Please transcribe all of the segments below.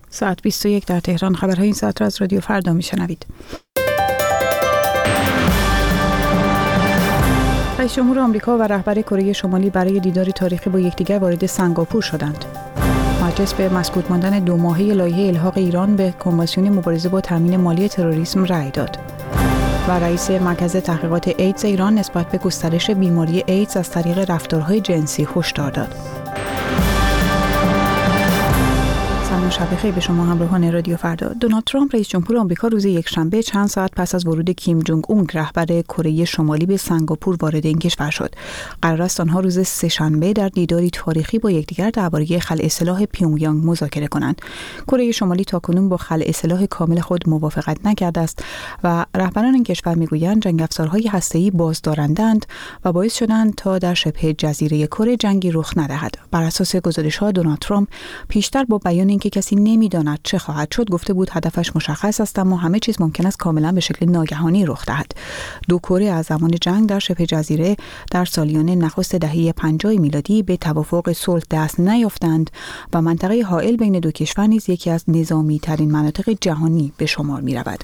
ساعت 21 در تهران. خبرهای این ساعت را از رادیو فردا میشنوید. رئیس جمهور آمریکا و رهبر کره شمالی برای دیداری تاریخی با یکدیگر وارد سنگاپور شدند. مجلس به مسکوت ماندن 2 ماهه لایحه الحاق ایران به کنوانسیون مبارزه با تامین مالی تروریسم رأی داد. و رئیس مرکز تحقیقات ایدز ایران نسبت به گسترش بیماری ایدز از طریق رفتارهای جنسی هشدار داد. شب بخیر به شما همراهان رادیو فردا. دونالد ترامپ رئیس جمهور آمریکا روز یکشنبه چند ساعت پس از ورود کیم جونگ اون رهبر کره شمالی به سنگاپور وارد این کشور شد. قرار است آنها روز سه‌شنبه در دیداری تاریخی با یکدیگر درباره خلع سلاح پیونگیانگ مذاکره کنند. کره شمالی تاکنون با خلع سلاح کامل خود موافقت نکرده است و رهبران این کشور میگویند جنگ افزارهای هسته‌ای بازدارندند و باعث شدند تا در شبه جزیره کره جنگی رخ ندهد. بر اساس گزارش‌ها دونالد ترامپ پیشتر با بیان اینکه کسی نمیداند چه خواهد شد گفته بود هدفش مشخص است، اما همه چیز ممکن است کاملا به شکل ناگهانی رخ دهد. دو کره از زمان جنگ در شبه جزیره در سالیان نخست دهه 50 میلادی به توافق صلح دست نیافتند و منطقه حائل بین دو کشور نیز یکی از نظامی ترین مناطق جهانی به شمار می رود.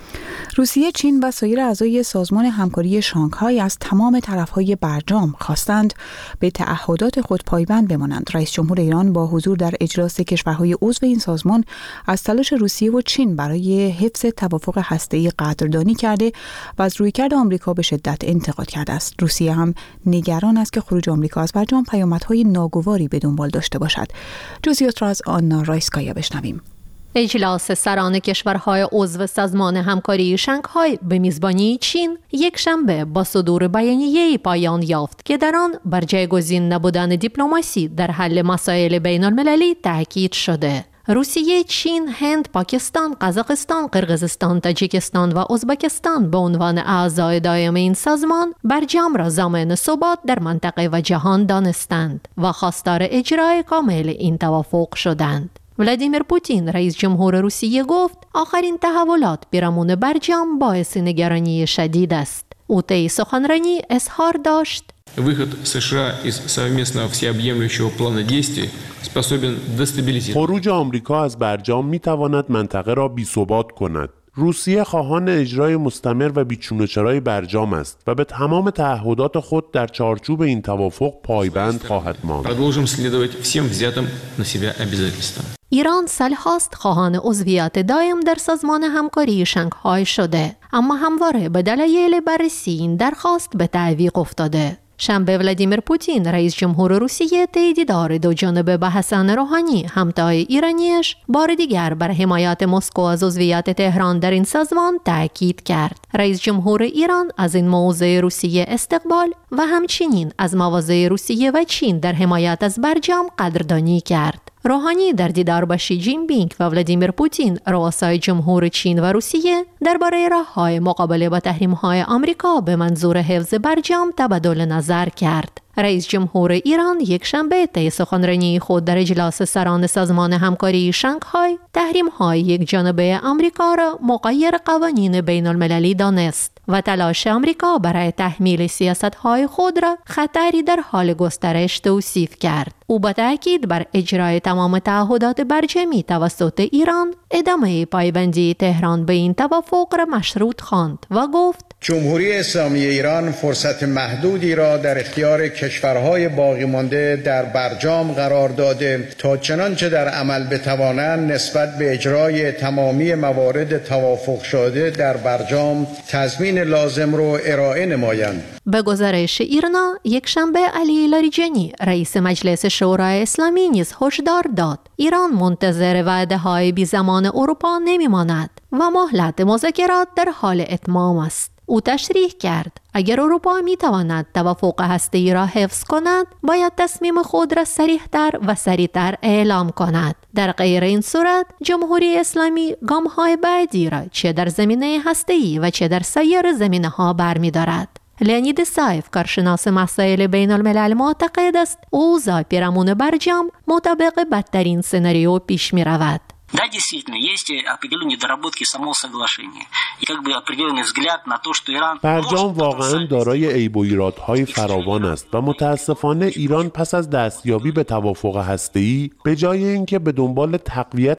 روسیه، چین و سایر اعضای سازمان همکاری شانگهای از تمام طرف‌های برجام خواستند به تعهدات خود پایبند بمانند. رئیس جمهور ایران با حضور در اجلاس کشورهای عضو این سازمان از تلاش روسیه و چین برای حفظ توافق هسته‌ای قدردانی کرده و از رویکرد آمریکا به شدت انتقاد کرده است. روسیه هم نگران است که خروج آمریکا از برجام پیامدهای ناگواری به دنبال داشته باشد. جزئیات را از آنا رایسکایا بشنویم. اجلاس سران کشورهای عضو سازمان همکاری شانگهای به میزبانی چین یک شنبه با صدور بیانیه‌ای پایان یافت که در آن بر جایگزین نبودن دیپلماسی در حل مسائل بین المللی تاکید شده. روسیه، چین، هند، پاکستان، قزاقستان، قرقیزستان، تاجیکستان و ازبکستان به عنوان اعضای دائم این سازمان برجام را ضامن ثبات در منطقه و جهان دانستند و خواستار اجرای کامل این توافق شدند. ولادیمیر پوتین رئیس جمهور روسیه گفت آخرین تحولات پیرامون برجام باعث نگرانی شدید است. او طی سخنرانی اظهار داشت выход США из совместного всеобъемлющего плана действий способен дестабилизировать. خروج آمریکا از برجام می‌تواند منطقه را بی‌ثبات کند. روسیه خواهان اجرای مستمر و بیچون و چرای برجام است و به تمام تعهدات خود در چارچوب این توافق پایبند خواهد ماند. Продолжим следовать всем взятым на себя обязательствам. ایران سالهاست خواهان عضویت دائم در سازمان همکاری شانگهای شده، اما همواره به دلایل بررسی این درخواست به تعویق افتاده. شنبه ولادیمیر پوتین رئیس جمهور روسیه طی دیدار دو جانبه با حسن روحانی همتای ایرانیش بار دیگر بر حمایت مسکو از عضویت تهران در این سازمان تاکید کرد. رئیس جمهور ایران از این موضع روسیه استقبال و همچنین از مواضع روسیه و چین در حمایت از برجام قدردانی کرد. روحانی در دیدار با شی جین پینگ و ولادیمیر پوتین رؤسای جمهور چین و روسیه درباره راه‌های مقابله با تحریم‌های آمریکا به منظور حفظ برجام تبادل نظر کرد. رئیس جمهور ایران یک شنبه طی سخنرانی خود در اجلاس سران سازمان همکاری شانگهای تحریم‌های یک جانبه آمریکا را مغایر قوانین بین المللی دانست و تلاش آمریکا برای تحمیل سیاست‌های خود را خطری در حال گسترش توصیف کرد. او با تاکید بر اجرای تمام تعهدات برجامی توسط ایران ادامه پایبندی تهران به این توافق را مشروط خواند و گفت جمهوری اسلامی ایران فرصت محدودی را در اختیار کشورهای باقی مانده در برجام قرار داده تا چنانچه در عمل بتوانند نسبت به اجرای تمامی موارد توافق شده در برجام تضمین لازم را ارائه نمایند. به گزارش ایرنا یک شنبه علی لاریجانی رئیس مجلس شورای اسلامی نیز هشدار داد ایران منتظر وعده‌های بی زمان اروپا نمی‌ماند و مهلت مذاکرات در حال اتمام است. او تشریح کرد اگر اروپا می‌تواند توافق هسته‌ای را حفظ کند باید تصمیم خود را صریح‌تر و سریع‌تر اعلام کند. در غیر این صورت جمهوری اسلامی گام‌های بعدی را چه در زمینه هسته‌ای و چه در سایر زمینه‌ها برمی‌دارد. لئونید سایف کارشناس مسائل بین الملل معتقد است اوضاع پیرامون برجام مطابق بدترین سناریو پیش می رود. Да, действительно, есть определенные недоработки самого соглашения. И как бы определенный взгляд на то, что Иран... برجام واقعاً دارای عیب و ایرادهای فراوان است و متاسفانه ایران پس از دستیابی به توافق هسته‌ای به جای اینکه به دنبال تقویت